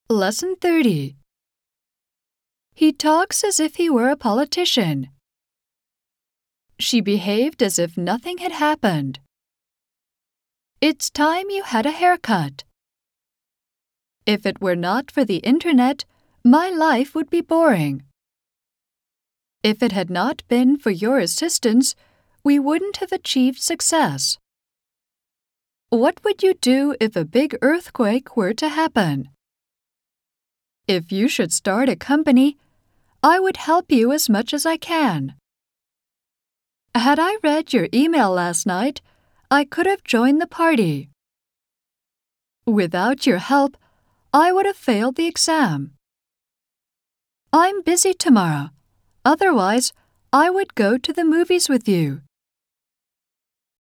Lesson 30. He talks as if he were a politician. She behaved as if nothing had happened. It's time you had a haircut. If it were not for the internet, my life would be boring. If it had not been for your assistance, we wouldn't have achieved success. What would you do if a big earthquake were to happen? If you should start a company, I would help you as much as I can. Had I read your email last night, I could have joined the party. Without your help, I would have failed the exam. I'm busy tomorrow. Otherwise, I would go to the movies with you.